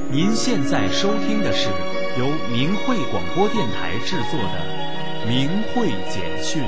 您现在收听的是由明慧广播电台制作的《明慧简讯》。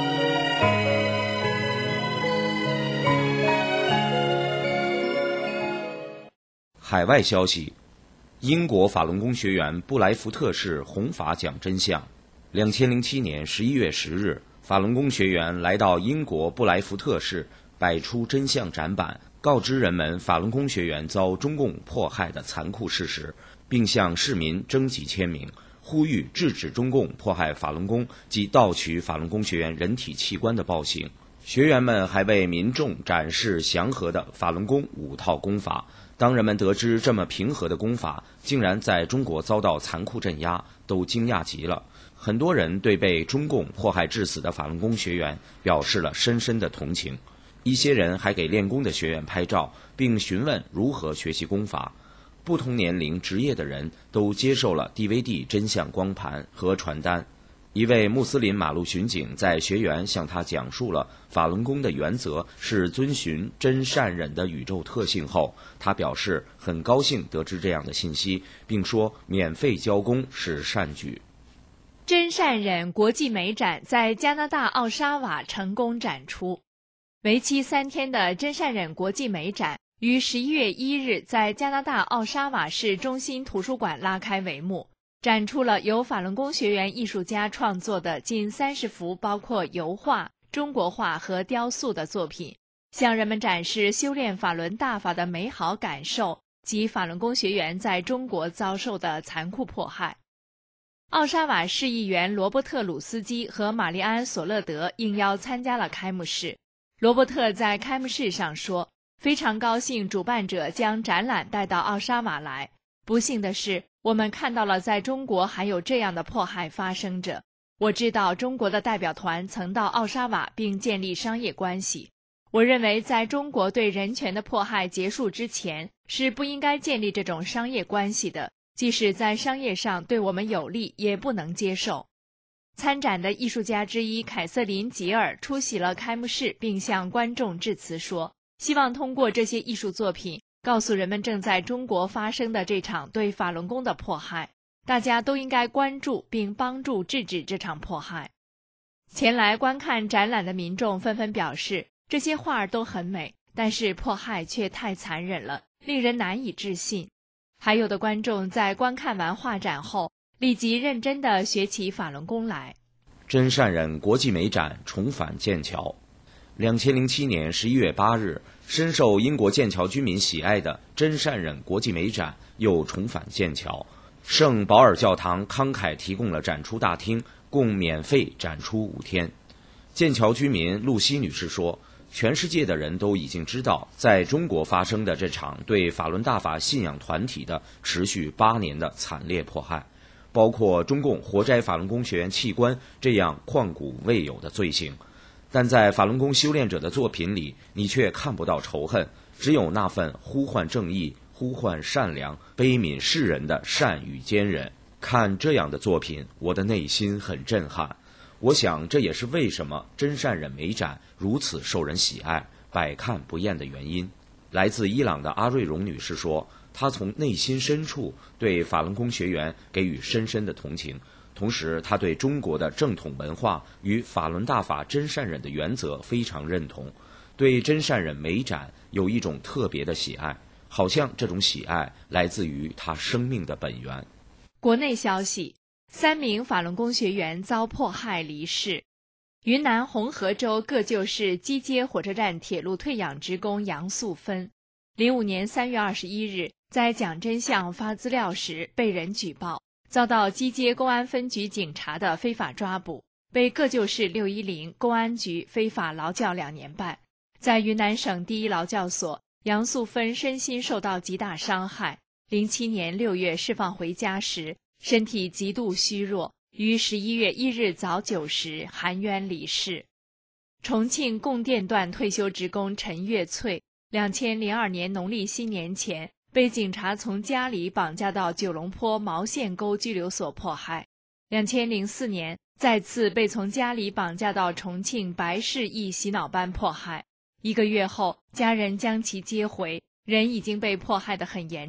海外消息：英国法轮功学员布莱福特市弘法讲真相。2007年11月10日，法轮功学员来到英国布莱福特市，摆出真相展板，告知人们法轮功学员遭中共迫害的残酷事实，并向市民征集签名，呼吁制止中共迫害法轮功及盗取法轮功学员人体器官的暴行。学员们还为民众展示祥和的法轮功5套功法。当人们得知这么平和的功法竟然在中国遭到残酷镇压，都惊讶极了。很多人对被中共迫害致死的法轮功学员表示了深深的同情。一些人还给练功的学员拍照，并询问如何学习功法。不同年龄、职业的人都接受了 DVD 真相光盘和传单。一位穆斯林马路巡警在学员向他讲述了法轮功的原则是遵循真善忍的宇宙特性后，他表示很高兴得知这样的信息，并说免费教功是善举。 真善忍国际美展在加拿大奥沙瓦成功展出。为期3天的真善忍国际美展于11月1日在加拿大奥沙瓦市中心图书馆拉开帷幕，展出了由法轮功学员艺术家创作的近30幅包括油画、中国画和雕塑的作品，向人们展示修炼法轮大法的美好感受及法轮功学员在中国遭受的残酷迫害。奥沙瓦市议员罗伯特·鲁斯基和玛丽安·索勒德应邀参加了开幕式。罗伯特在开幕式上说，非常高兴主办者将展览带到奥沙瓦来。不幸的是，我们看到了在中国还有这样的迫害发生着。我知道中国的代表团曾到奥沙瓦并建立商业关系。我认为在中国对人权的迫害结束之前，是不应该建立这种商业关系的，即使在商业上对我们有利，也不能接受。参展的艺术家之一凯瑟琳·吉尔出席了开幕式，并向观众致辞说，希望通过这些艺术作品告诉人们正在中国发生的这场对法轮功的迫害，大家都应该关注并帮助制止这场迫害。前来观看展览的民众纷纷表示，这些画都很美，但是迫害却太残忍了，令人难以置信。还有的观众在观看完画展后，立即认真地学起法轮功来。 真善忍国际美展重返剑桥。2007年11月8日，深受英国剑桥居民喜爱的真善忍国际美展又重返剑桥。圣保尔教堂慷慨提供了展出大厅，共免费展出5天。剑桥居民露西女士说，全世界的人都已经知道，在中国发生的这场对法轮大法信仰团体的持续8年的惨烈迫害，包括中共活摘法轮功学员器官这样旷古未有的罪行。但在法轮功修炼者的作品里，你却看不到仇恨，只有那份呼唤正义、呼唤善良、悲悯世人的善与坚韧。看这样的作品，我的内心很震撼。我想这也是为什么真善忍美展如此受人喜爱、百看不厌的原因。来自伊朗的阿瑞荣女士说，她从内心深处对法轮功学员给予深深的同情，同时她对中国的正统文化与法轮大法真善忍的原则非常认同，对真善忍美展有一种特别的喜爱，好像这种喜爱来自于她生命的本源。 国内消息，3名法轮功学员遭迫害离世。云南红河州个旧市基街火车站铁路退养职工杨素芬，05年3月21日在讲真相发资料时被人举报，遭到基街公安分局警察的非法抓捕，被个旧市610公安局非法劳教2年半。在云南省第一劳教所，杨素芬身心受到极大伤害。07年6月释放回家时，身体极度虚弱，于11月1日早9时含冤离世。重庆供电段退休职工陈月翠，2002年农历新年前被警察从家里绑架到九龙坡毛线沟拘留所迫害。2004年再次被从家里绑架到重庆白市一洗脑班迫害。1个月后，家人将其接回，人已经被迫害得很严重，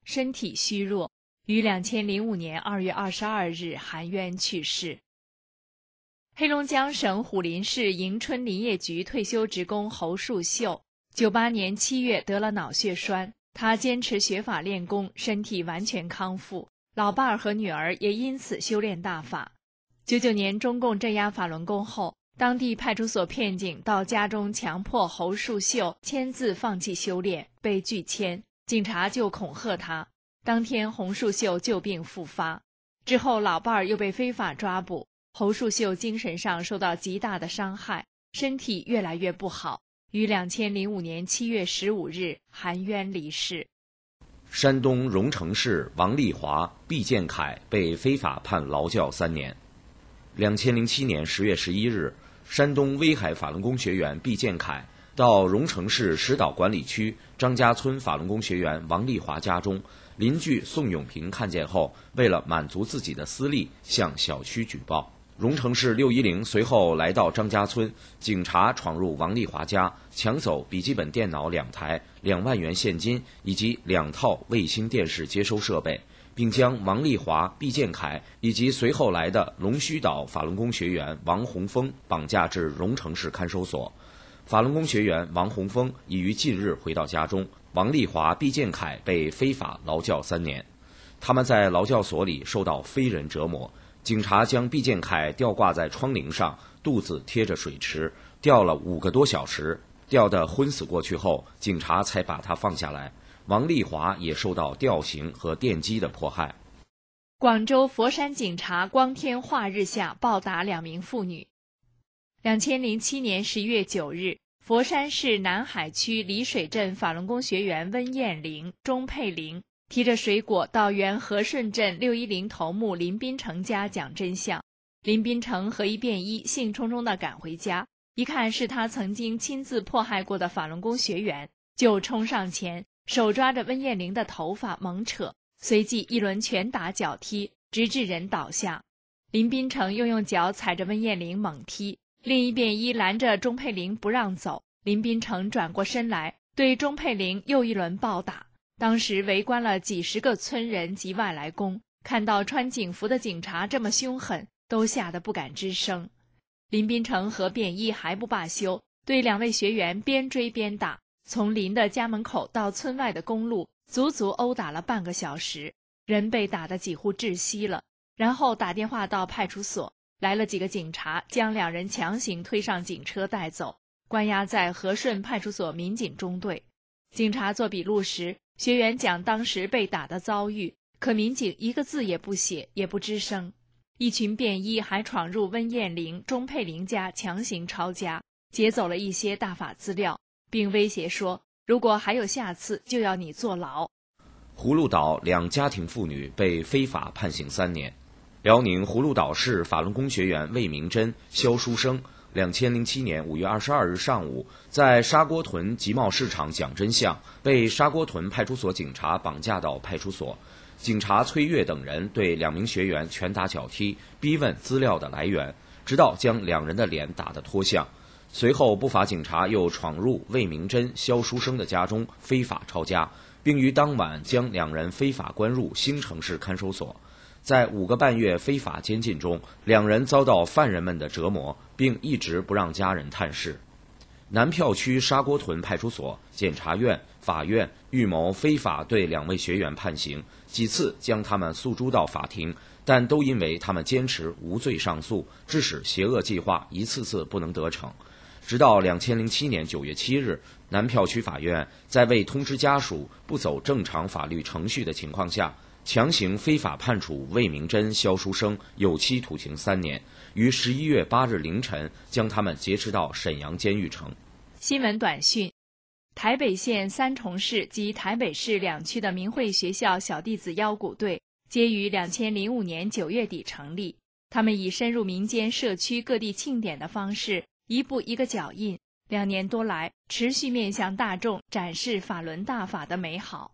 身体虚弱，于2005年2月22日含冤去世。黑龙江省虎林市迎春林业局退休职工侯树秀，98年7月得了脑血栓，他坚持学法练功，身体完全康复，老伴儿和女儿也因此修炼大法。99年中共镇压法轮功后，当地派出所骗警到家中强迫侯树秀签字放弃修炼，被拒签，警察就恐吓他。当天侯树秀旧病复发，之后老伴儿又被非法抓捕，侯树秀精神上受到极大的伤害，身体越来越不好，于2005年7月15日含冤离世。 山东荣成市王丽华、毕建凯被非法判劳教3年。2007年10月11日，山东威海法轮功学员毕建凯到荣成市石岛管理区张家村法轮功学员王丽华家中，邻居宋永平看见后，为了满足自己的私利，向小区举报。荣成市610随后来到张家村，警察闯入王丽华家，抢走笔记本电脑2台、2万元现金以及2套卫星电视接收设备，并将王丽华、毕建凯以及随后来的龙须岛法轮功学员王洪峰绑架至荣成市看守所。法轮功学员王洪峰已于近日回到家中，王丽华、毕建凯被非法劳教3年。他们在劳教所里受到非人折磨，警察将毕建凯吊挂在窗棂上，肚子贴着水池，吊了5个多小时，吊得昏死过去后，警察才把他放下来。王丽华也受到吊刑和电击的迫害。 广州佛山警察光天化日下暴打2名妇女。2007年11月9日，佛山市南海区丽水镇法轮功学员温艳玲、钟佩玲提着水果到原和顺镇610头目林斌成家讲真相。林斌成和一便衣兴冲冲地赶回家，一看是他曾经亲自迫害过的法轮功学员，就冲上前，手抓着温艳玲的头发猛扯，随即一轮拳打脚踢，直至人倒下。林斌成又用脚踩着温艳玲猛踢，另一便衣拦着钟佩玲不让走，林斌成转过身来，对钟佩玲又一轮暴打。当时围观了几十个村人及外来工，看到穿警服的警察这么凶狠，都吓得不敢吱声。林斌成和便衣还不罢休，对2位学员边追边打，从林的家门口到村外的公路，足足殴打了半个小时，人被打得几乎窒息了。然后打电话到派出所，来了几个警察，将2人强行推上警车带走，关押在和顺派出所民警中队。警察做笔录时，学员讲当时被打的遭遇，可民警一个字也不写，也不吱声。一群便衣还闯入温艳玲、钟佩玲家强行抄家，劫走了一些大法资料，并威胁说，如果还有下次，就要你坐牢。 葫芦岛2家庭妇女被非法判刑3年。辽宁葫芦岛市法轮功学员魏明珍、肖书生2007年5月22日上午在沙锅屯集贸市场讲真相，被沙锅屯派出所警察绑架到派出所。警察崔月等人对2名学员拳打脚踢，逼问资料的来源，直到将2人的脸打得脱相。随后不法警察又闯入魏明珍、肖书生的家中非法抄家，并于当晚将2人非法关入兴城市看守所。在5个半月非法监禁中，2人遭到犯人们的折磨，并一直不让家人探视。南票区沙锅屯派出所、检察院、法院预谋非法对2位学员判刑，几次将他们诉诸到法庭，但都因为他们坚持无罪上诉，致使邪恶计划一次次不能得逞。直到2007年9月7日，南票区法院在未通知家属、不走正常法律程序的情况下，强行非法判处魏明珍、肖书生有期徒刑3年，于11月8日凌晨将他们劫持到沈阳监狱城。 新闻短讯：台北县三重市及台北市2区的明慧学校小弟子腰鼓队，皆于2005年9月底成立。他们以深入民间社区各地庆典的方式，一步一个脚印，2年多来持续面向大众展示法轮大法的美好。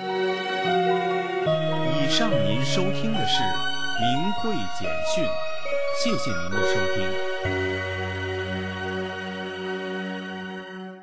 以上您收听的是明慧简讯，谢谢您的收听。